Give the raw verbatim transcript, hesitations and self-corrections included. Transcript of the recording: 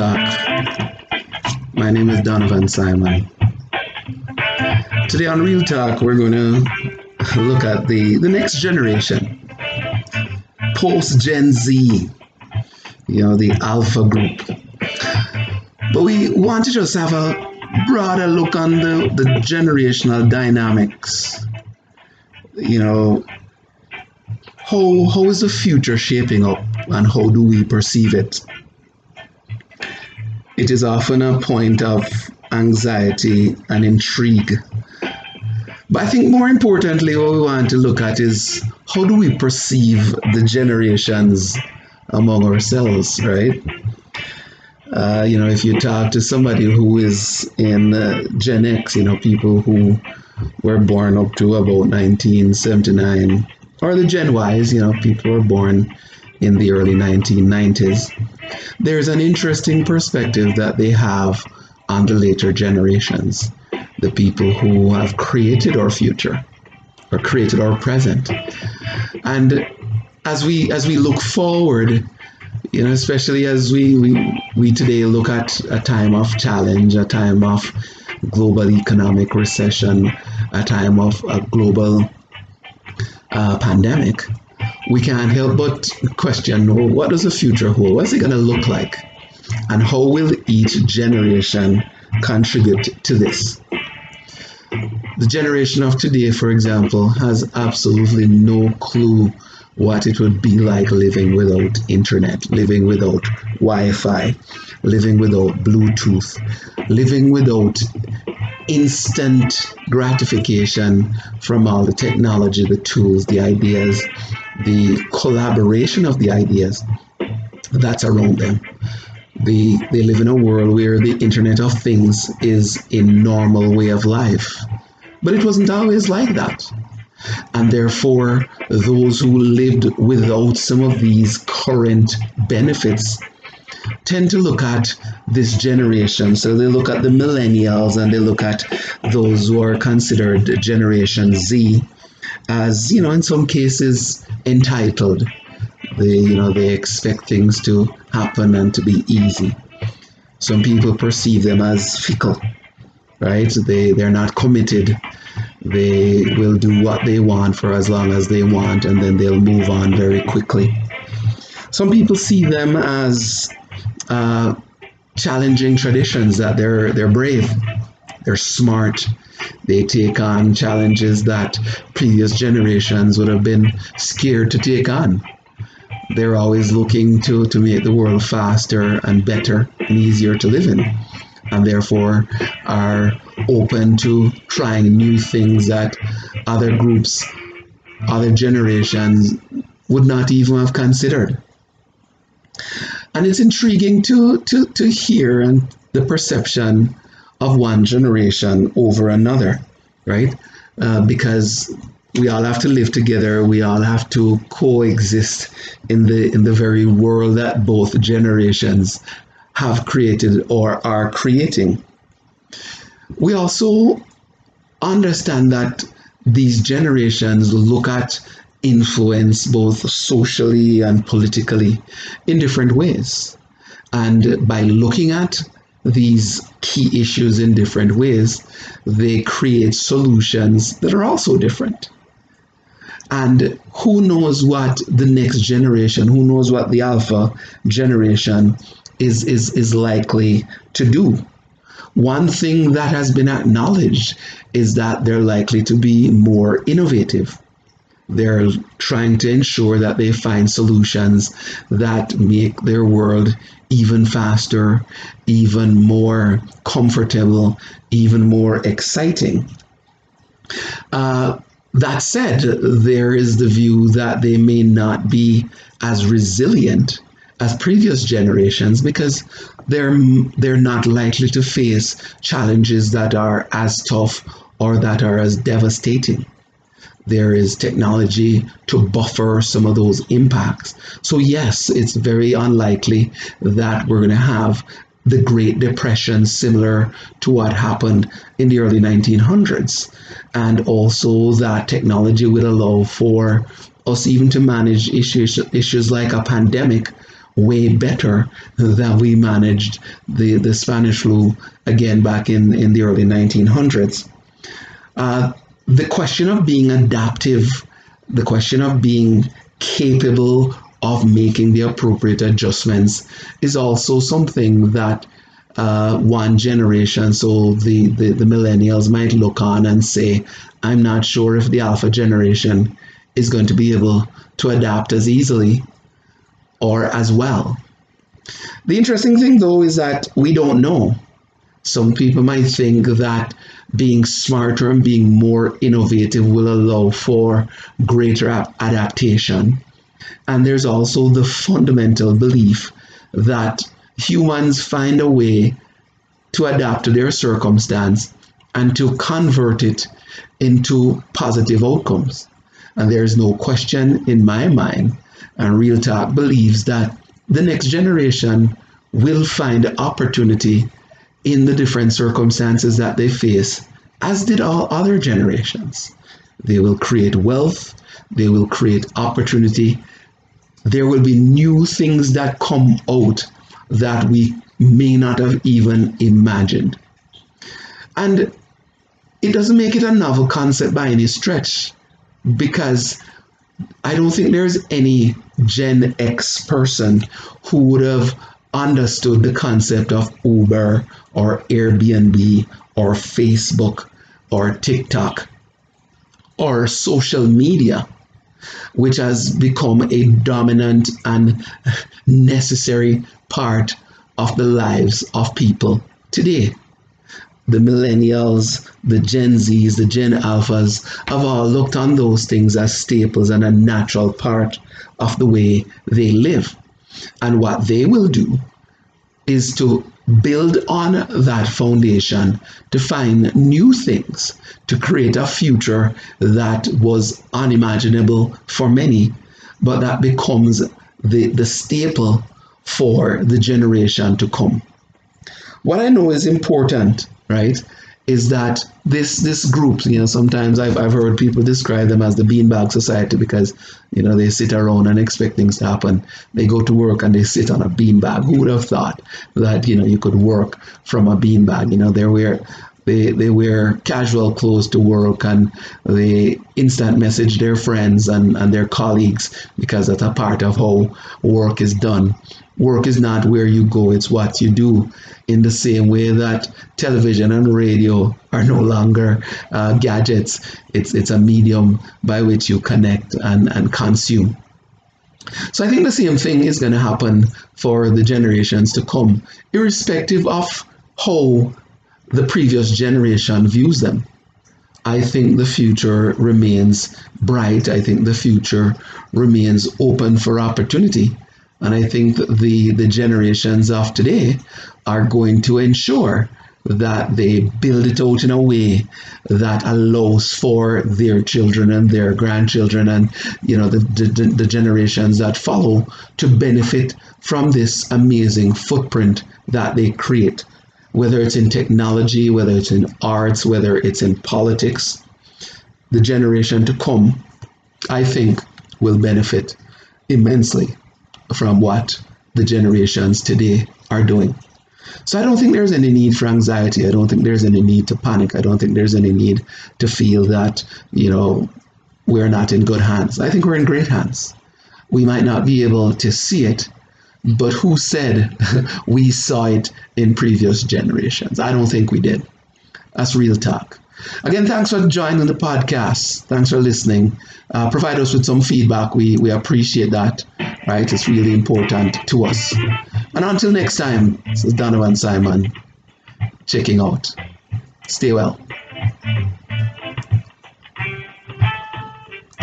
Talk. My name is Donovan Simon. Today on Real Talk, we're going to look at the, the next generation, post Gen Z, you know, the Alpha group. But we want to just have a broader look on the, the generational dynamics. You know, how, how is the future shaping up and how do we perceive it? It is often a point of anxiety and intrigue. But I think more importantly, what we want to look at is how do we perceive the generations among ourselves, right? Uh, you know, if you talk to somebody who is in uh, Gen X, you know, people who were born up to about nineteen seventy-nine, or the Gen Ys, you know, people who were born in the early nineteen nineties, there's an interesting perspective that they have on the later generations, the people who have created our future or created our present. And as we as we look forward, you know, especially as we, we, we today look at a time of challenge, a time of global economic recession, a time of a global uh, pandemic, we can't help but question, well, what does the future hold? What's it going to look like? And how will each generation contribute to this? The generation of today, for example, has absolutely no clue what it would be like living without internet, living without Wi-Fi, living without Bluetooth, living without instant gratification from all the technology, the tools, the ideas, the collaboration of the ideas that's around them. They, they live in a world where the Internet of Things is a normal way of life. But it wasn't always like that. And therefore, those who lived without some of these current benefits tend to look at this generation. So they look at the millennials and they look at those who are considered Generation Z as, you know, in some cases entitled. They, you know, they expect things to happen and to be easy. Some people perceive them as fickle, right? They, they're not committed. They will do what they want for as long as they want, and then they'll move on very quickly. Some people see them as uh, challenging traditions, that they're they're brave, they're smart, they take on challenges that previous generations would have been scared to take on. They're always looking to, to make the world faster and better and easier to live in, and therefore are open to trying new things that other groups, other generations would not even have considered. And it's intriguing to, to, to hear and the perception of one generation over another, right? Uh, because we all have to live together. We all have to coexist in the in the very world that both generations have created or are creating. We also understand that these generations look at influence both socially and politically in different ways. And by looking at these key issues in different ways, they create solutions that are also different. And who knows what the next generation, who knows what the alpha generation is, is, is likely to do. One thing that has been acknowledged is that they're likely to be more innovative. They're trying to ensure that they find solutions that make their world even faster, even more comfortable, even more exciting. Uh, that said, there is the view that they may not be as resilient as previous generations because they're they're not likely to face challenges that are as tough or that are as devastating. There is technology to buffer some of those impacts. So yes, it's very unlikely that we're going to have the Great Depression similar to what happened in the early nineteen hundreds. And also that technology will allow for us even to manage issues, issues like a pandemic way better than we managed the, the Spanish flu again back in, in the early nineteen hundreds. Uh, the question of being adaptive, the question of being capable of making the appropriate adjustments is also something that uh, one generation, so the, the, the millennials, might look on and say, I'm not sure if the alpha generation is going to be able to adapt as easily or as well. The interesting thing, though, is that we don't know. Some people might think that being smarter and being more innovative will allow for greater adaptation. And there's also the fundamental belief that humans find a way to adapt to their circumstance and to convert it into positive outcomes. And there's no question in my mind, and Real Talk believes that the next generation will find opportunity in the different circumstances that they face, as did all other generations. They will create wealth, they will create opportunity. There will be new things that come out that we may not have even imagined. And it doesn't make it a novel concept by any stretch, because I don't think there's any Gen X person who would have understood the concept of Uber or Airbnb or Facebook or TikTok or social media, which has become a dominant and necessary part of the lives of people today. The millennials, the Gen Zs, the Gen Alphas have all looked on those things as staples and a natural part of the way they live. And what they will do is to build on that foundation to find new things, to create a future that was unimaginable for many, but that becomes the, the staple for the generation to come. What I know is important, right, is that this this group, you know, sometimes I've, I've heard people describe them as the beanbag society because, you know, they sit around and expect things to happen. They go to work and they sit on a beanbag. Who would have thought that, you know, you could work from a beanbag? You know, they wear they, they wear casual clothes to work, and they instant message their friends and, and their colleagues because that's a part of how work is done. Work is not where you go, it's what you do. In the same way that television and radio are no longer uh, gadgets, it's it's a medium by which you connect and, and consume. So I think the same thing is going to happen for the generations to come, irrespective of how the previous generation views them. I think the future remains bright. I think the future remains open for opportunity. And I think the, the generations of today are going to ensure that they build it out in a way that allows for their children and their grandchildren and, you know, the, the, the generations that follow to benefit from this amazing footprint that they create, whether it's in technology, whether it's in arts, whether it's in politics. The generation to come, I think, will benefit immensely from what the generations today are doing. So I don't think there's any need for anxiety. I don't think there's any need to panic. I don't think there's any need to feel that, you know, we're not in good hands. I think we're in great hands. We might not be able to see it, but who said we saw it in previous generations? I don't think we did. That's Real Talk. Again, thanks for joining the podcast. Thanks for listening. Uh, provide us with some feedback. We, we appreciate that, right? It's really important to us. And until next time, this is Donovan Simon checking out. Stay well.